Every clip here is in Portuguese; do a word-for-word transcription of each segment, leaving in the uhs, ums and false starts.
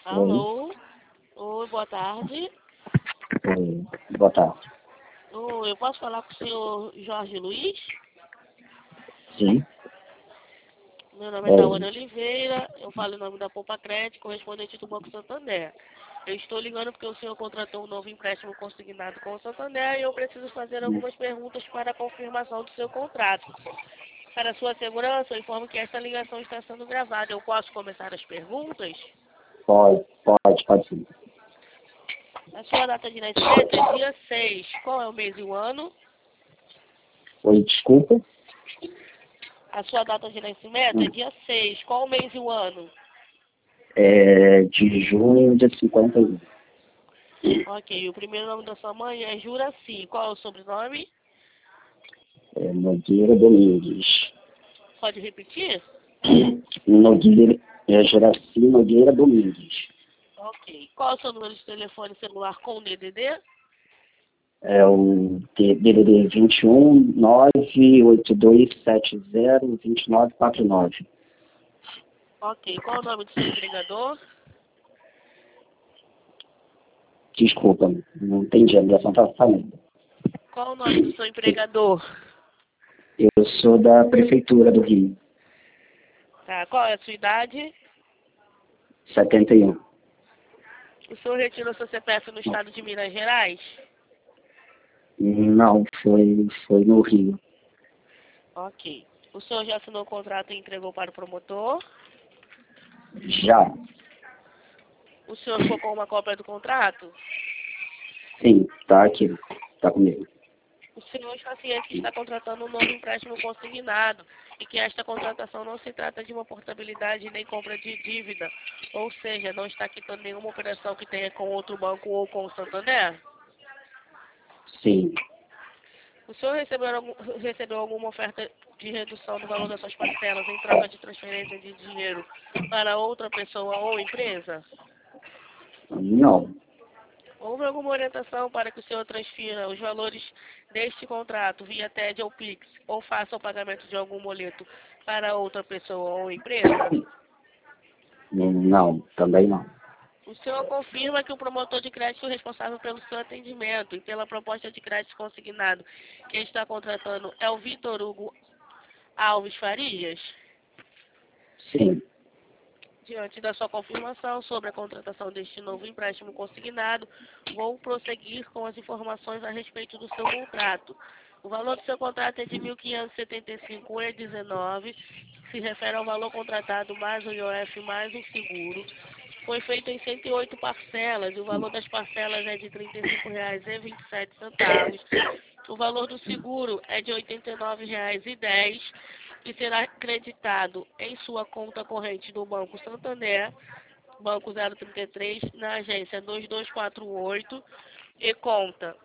Oi, Alô? Oi, boa tarde. oi, boa tarde. Oi, eu posso falar com o senhor Jorge Luiz? Sim, Meu nome é Tawana oi, Oliveira, eu falo em nome da Poupa Crédito, correspondente do Banco Santander. Eu estou ligando porque o senhor contratou um novo empréstimo consignado com o Santander e eu preciso fazer algumas perguntas para a confirmação do seu contrato. Para sua segurança, eu informo que esta ligação está sendo gravada. Eu posso começar as perguntas? pode, pode, pode sim. A sua data de nascimento é dia seis. Qual é o mês e o ano? Oi, desculpa. A sua data de nascimento é Hum, dia seis. Qual o mês e o ano? É de junho de cinquenta e um. Ok. O primeiro nome da sua mãe é Juraci. Qual é o sobrenome? É Nogueira Domingues. Pode repetir? Nogueira, é Juraci Nogueira Domingues. Ok. Qual é o seu número de telefone celular com D D D? É o D D D vinte e um nove oito dois sete zero dois nove quatro nove. Ok. Qual é o nome do seu empregador? Desculpa, não entendi, a ligação está falando. Qual é o nome do seu empregador? Eu sou da Prefeitura do Rio, Tá. Qual é a sua idade? setenta e um. O senhor retirou seu C P F no estado de Minas Gerais? Não, foi, foi no Rio. Ok. O senhor já assinou o contrato e entregou para o promotor? Já, O senhor ficou com uma cópia do contrato? sim, tá aqui, tá comigo. O senhor está ciente que está contratando um novo empréstimo consignado e que esta contratação não se trata de uma portabilidade nem compra de dívida, ou seja, não está quitando nenhuma operação que tenha com outro banco ou com o Santander? Sim, O senhor recebeu, algum, recebeu alguma oferta de redução do valor das suas parcelas em troca de transferência de dinheiro para outra pessoa ou empresa? não, Houve alguma orientação para que o senhor transfira os valores deste contrato via T E D ou Pix ou faça o pagamento de algum boleto para outra pessoa ou empresa? não, também não. O senhor confirma que o promotor de crédito responsável pelo seu atendimento e pela proposta de crédito consignado que está contratando é o Vitor Hugo Alves Farias? Sim, Diante da sua confirmação sobre a contratação deste novo empréstimo consignado, vou prosseguir com as informações a respeito do seu contrato. O valor do seu contrato é de mil quinhentos e setenta e cinco reais e dezenove centavos, se refere ao valor contratado mais o I O F mais o seguro. Foi feito em cento e oito parcelas e o valor das parcelas é de trinta e cinco reais e vinte e sete centavos. O valor do seguro é de oitenta e nove reais e dez centavos e será creditado em sua conta corrente do Banco Santander, Banco zero trinta e três, na agência dois dois quatro oito e conta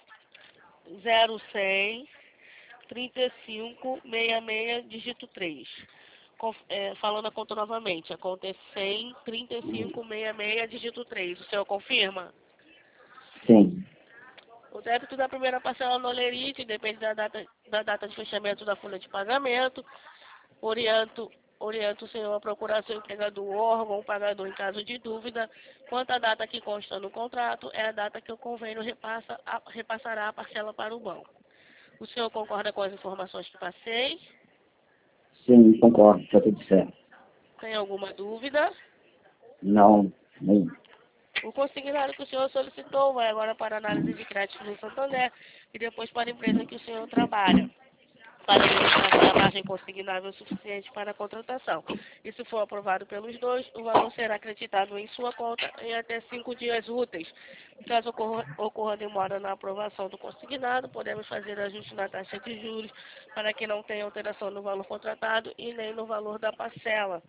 zero cem, trinta e cinco, sessenta e seis, dígito três. Conf- é, falando a conta novamente, a conta é cem, trinta e cinco, sessenta e seis, dígito três. O senhor confirma? sim, O débito da primeira parcela no Olerite depende da data, da data de fechamento da folha de pagamento. Oriento, oriento o senhor a procurar seu empregador ou órgão pagador em caso de dúvida. Quanto à data que consta no contrato, é a data que o convênio repassa, a, repassará a parcela para o banco. O senhor concorda com as informações que passei? sim, concordo, tá tudo certo. Tem alguma dúvida? Não, nem, O consignado que o senhor solicitou vai agora para análise de crédito no Santander e depois para a empresa que o senhor trabalha, para verificar se a margem consignável é suficiente para a contratação. E se for aprovado pelos dois, o valor será acreditado em sua conta em até cinco dias úteis. Caso ocorra, ocorra demora na aprovação do consignado, podemos fazer ajuste na taxa de juros para que não tenha alteração no valor contratado e nem no valor da parcela.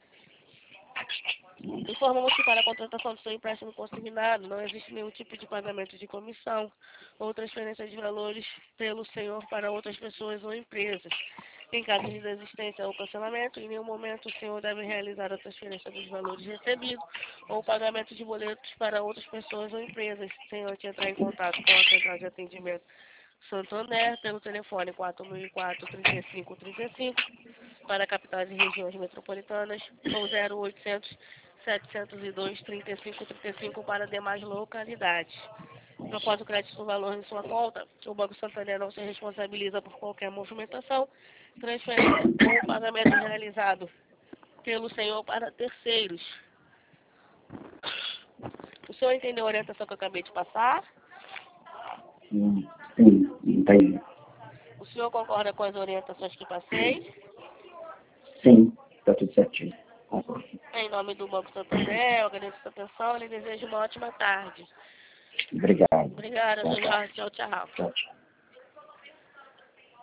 Informamos que para a contratação do seu empréstimo consignado não existe nenhum tipo de pagamento de comissão ou transferência de valores pelo senhor para outras pessoas ou empresas. Em caso de desistência ou cancelamento, em nenhum momento o senhor deve realizar a transferência dos valores recebidos ou o pagamento de boletos para outras pessoas ou empresas, sem antes entrar em contato com a central de atendimento Santander pelo telefone quatro mil e quatro, trinta e cinco, trinta e cinco para capitais e regiões metropolitanas ou zero oitocentos, setecentos e dois, trinta e cinco, trinta e cinco para demais localidades. Após o crédito do valor em sua conta, o Banco Santander não se responsabiliza por qualquer movimentação, transferência ou pagamento realizado pelo senhor para terceiros. O senhor entendeu a orientação que eu acabei de passar? Hum, sim, entendi. O senhor concorda com as orientações que passei? Sim, está tudo certinho. Concordo. Em nome do Banco Santander, eu agradeço a sua atenção e lhe desejo uma ótima tarde. Obrigado. Obrigada, Boa senhor tarde. Jorge. Tchau, tchau. Tchau, tchau.